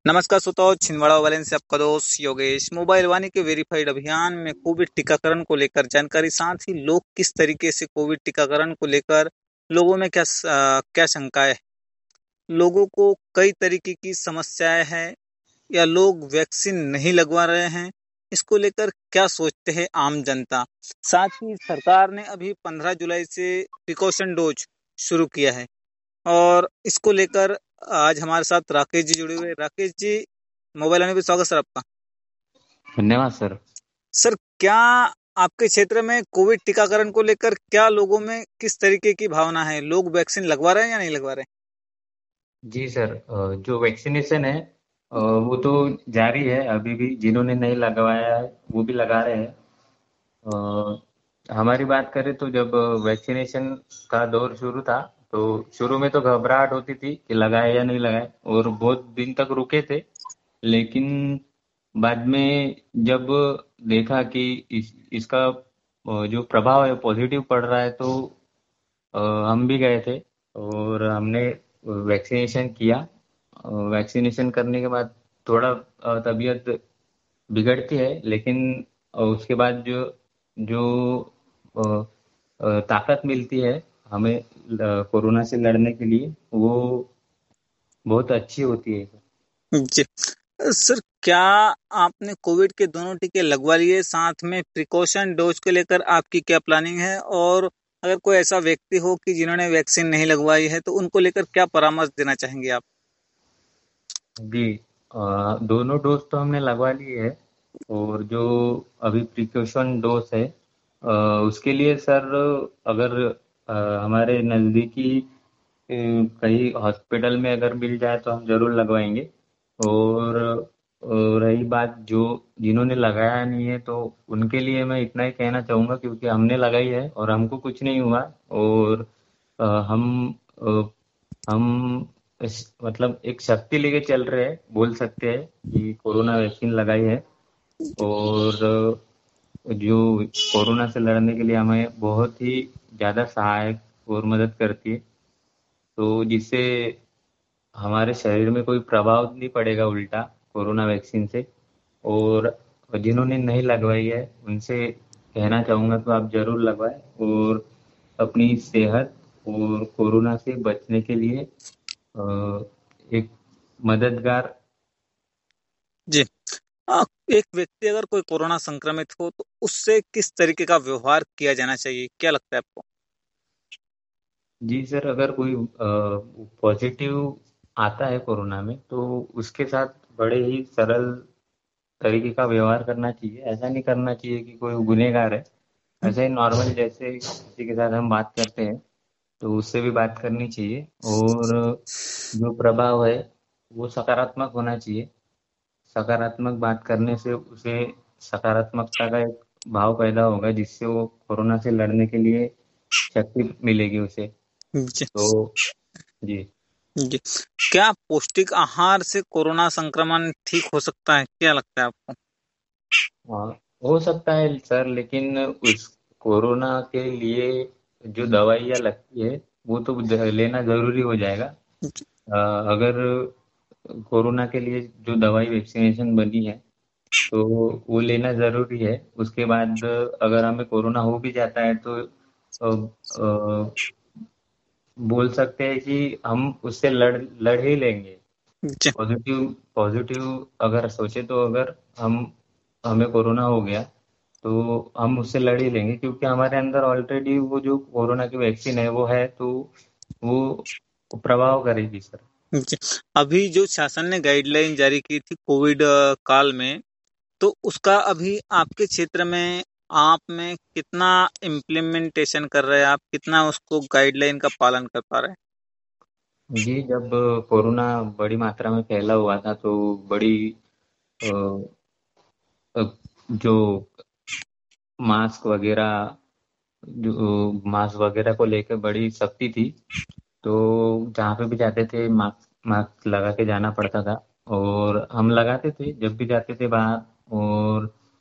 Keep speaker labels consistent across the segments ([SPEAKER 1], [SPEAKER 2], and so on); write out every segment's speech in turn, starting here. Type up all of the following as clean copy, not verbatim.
[SPEAKER 1] नमस्कार श्रोताओं, छिंदवाड़ा वाले से आपका दोस्त योगेश। मोबाइल वाणी के वेरीफाइड अभियान में कोविड टीकाकरण को लेकर जानकारी, साथ ही लोग किस तरीके से कोविड टीकाकरण को लेकर लोगों में क्या शंकाएं हैं। लोगों को कई तरीके की समस्याएं हैं या लोग वैक्सीन नहीं लगवा रहे हैं, इसको लेकर क्या सोचते हैं आम जनता। साथ ही सरकार ने अभी 15 जुलाई से प्रिकॉशन डोज शुरू किया है और इसको लेकर आज हमारे साथ राकेश जी जुड़े हुए हैं। राकेश जी, मोबाइल आने पे स्वागत सर आपका।
[SPEAKER 2] धन्यवाद सर।
[SPEAKER 1] सर, क्या आपके क्षेत्र में कोविड टीकाकरण को लेकर क्या लोगों में किस तरीके की भावना है? लोग वैक्सीन लगवा रहे हैं या नहीं लगवा रहे
[SPEAKER 2] जी सर, जो वैक्सीनेशन है वो तो जारी है। अभी भी जिन्होंने नहीं लगवाया है वो भी लगा रहे हैं। हमारी बात करें तो जब वैक्सीनेशन का दौर शुरू था तो शुरू में तो घबराहट होती थी कि लगाए या नहीं लगाए, और बहुत दिन तक रुके थे। लेकिन बाद में जब देखा कि इसका जो प्रभाव है पॉजिटिव पड़ रहा है, तो अ, हम भी गए थे और हमने वैक्सीनेशन किया। वैक्सीनेशन करने के बाद थोड़ा तबीयत बिगड़ती है, लेकिन उसके बाद जो जो अ, ताकत मिलती है हमें कोरोना से लड़ने के लिए, वो बहुत अच्छी होती है।
[SPEAKER 1] हैं जी। सर, क्या आपने कोविड के दोनों टीके लगवा लिए? साथ में प्रिकॉशन डोज को लेकर आपकी क्या प्लानिंग है? और अगर कोई ऐसा व्यक्ति हो कि जिन्होंने वैक्सीन नहीं लगवाई है, तो उनको लेकर क्या परामर्श देना चाहेंगे आप?
[SPEAKER 2] जी, दोनों डोज तो हमने लगवा लिए है, और जो अभी प्रिकॉशन डोज है उसके लिए सर, अगर हमारे नज़दीकी कहीं हॉस्पिटल में अगर मिल जाए तो हम ज़रूर लगवाएंगे। और रही बात जो जिन्होंने लगाया नहीं है, तो उनके लिए मैं इतना ही कहना चाहूँगा, क्योंकि हमने लगाई है और हमको कुछ नहीं हुआ। और अ, हम अ, हम मतलब एक शक्ति लेके चल रहे हैं, बोल सकते हैं कि कोरोना वैक्सीन लगाई है। और जो कोरोना से लड़ने के लिए हमें बहुत ही ज़्यादा सहायक और मदद करती है, तो जिससे हमारे शरीर में कोई प्रभाव नहीं पड़ेगा उल्टा कोरोना वैक्सीन से। और जिन्होंने नहीं लगवाई है उनसे कहना चाहूँगा कि आप ज़रूर लगवाएं, और अपनी सेहत और कोरोना से बचने के लिए एक मददगार।
[SPEAKER 1] जी। एक व्यक्ति अगर कोई कोरोना संक्रमित हो तो उससे किस तरीके का व्यवहार किया जाना चाहिए, क्या लगता है आपको?
[SPEAKER 2] जी सर, अगर कोई पॉजिटिव आता है कोरोना में, तो उसके साथ बड़े ही सरल तरीके का व्यवहार करना चाहिए। ऐसा नहीं करना चाहिए कि कोई गुनहगार है। ऐसे ही नॉर्मल जैसे किसी के साथ हम बात करते हैं, तो उससे भी बात करनी चाहिए। और जो प्रभाव है वो सकारात्मक होना चाहिए। सकारात्मक बात करने से उसे सकारात्मकता का एक भाव पैदा होगा, जिससे वो कोरोना से लड़ने के लिए शक्ति मिलेगी उसे।
[SPEAKER 1] जी।
[SPEAKER 2] तो जी।
[SPEAKER 1] जी। क्या पौष्टिक आहार से कोरोना संक्रमण ठीक हो सकता है, क्या लगता है आपको?
[SPEAKER 2] हाँ, हो सकता है सर, लेकिन उस कोरोना के लिए जो दवाइयाँ लगती है वो तो लेना जरूरी हो जाएगा। अगर कोरोना के लिए जो दवाई वैक्सीनेशन बनी है, तो वो लेना ज़रूरी है। उसके बाद अगर हमें कोरोना हो भी जाता है, तो बोल सकते हैं कि हम उससे लड़ लड़ ही लेंगे।
[SPEAKER 1] जी।
[SPEAKER 2] पॉजिटिव पॉजिटिव अगर सोचे, तो अगर हम हमें कोरोना हो गया तो हम उससे लड़ ही लेंगे, क्योंकि हमारे अंदर ऑलरेडी वो जो कोरोना की वैक्सीन है वो है, तो वो प्रभाव करेगी सर।
[SPEAKER 1] जी। अभी जो शासन ने गाइडलाइन जारी की थी कोविड काल में, तो उसका अभी आपके क्षेत्र में आप में कितना इम्प्लीमेंटेशन कर रहे हैं? आप कितना उसको गाइडलाइन का पालन कर पा रहे हैं?
[SPEAKER 2] जी, जब कोरोना बड़ी मात्रा में फैला हुआ था, तो बड़ी अ, अ, जो मास्क वगैरह जो मास्क वगैरह को लेकर बड़ी सख्ती थी। तो जहाँ पे भी जाते थे मास्क मास्क लगा के जाना पड़ता था, और हम लगाते थे जब भी जाते थे बाहर। और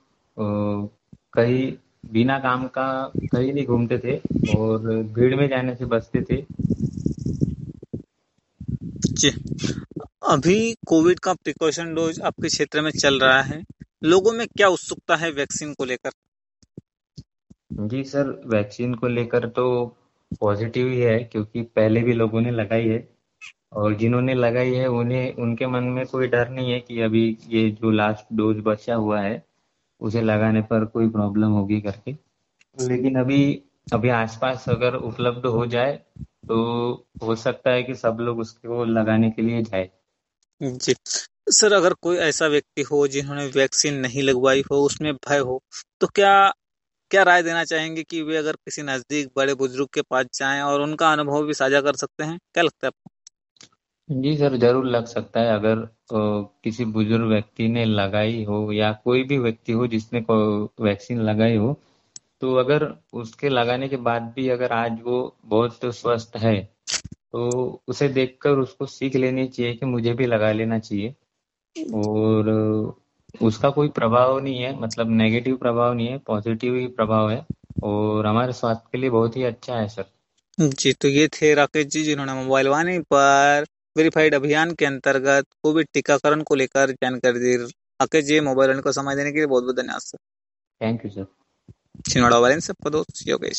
[SPEAKER 2] कहीं बिना काम का कहीं नहीं घूमते थे, और भीड़ में जाने से बचते थे।
[SPEAKER 1] जी। अभी कोविड का प्रिकॉशन डोज आपके क्षेत्र में चल रहा है, लोगों में क्या उत्सुकता है वैक्सीन को लेकर?
[SPEAKER 2] जी सर, वैक्सीन को लेकर तो पॉजिटिव ही है, क्योंकि पहले भी लोगों ने लगाई है। और जिन्होंने लगाई है उन्हें उनके मन में कोई डर नहीं है कि अभी ये जो लास्ट डोज बचा हुआ है उसे लगाने पर कोई प्रॉब्लम होगी करके। लेकिन अभी अभी आसपास अगर उपलब्ध हो जाए तो हो सकता है कि सब लोग उसको लगाने के लिए जाए।
[SPEAKER 1] जी। सर, अगर कोई ऐसा व्यक्ति हो जिन्होंने वैक्सीन नहीं लगवाई हो, उसमें भय हो, तो क्या क्या राय देना चाहेंगे कि वे अगर किसी नज़दीक बड़े बुजुर्ग के पास जाएँ और उनका अनुभव भी साझा कर सकते हैं? क्या लगता है आपको?
[SPEAKER 2] जी सर, जरूर लग सकता है। अगर किसी बुजुर्ग व्यक्ति ने लगाई हो या कोई भी व्यक्ति हो जिसने वैक्सीन लगाई हो, तो अगर उसके लगाने के बाद भी अगर आज वो बहुत स्वस्थ है तो उसे देखकर उसको सीख लेनी चाहिए कि मुझे भी लगा लेना चाहिए। और उसका कोई प्रभाव नहीं है, मतलब नेगेटिव प्रभाव नहीं है, पॉजिटिव ही प्रभाव है। और हमारे स्वास्थ्य के लिए बहुत ही अच्छा है सर।
[SPEAKER 1] जी, तो ये थे राकेश जी जिन्होंने मोबाइल वाणी पर वेरिफाइड अभियान के अंतर्गत कोविड टीकाकरण को लेकर जानकारी दी। राकेश जी, मोबाइल वाणी को समय देने के लिए बहुत-बहुत धन्यवाद sir.
[SPEAKER 2] Thank you sir.
[SPEAKER 1] Chhindwara वाले से आपका दोस्त योगेश।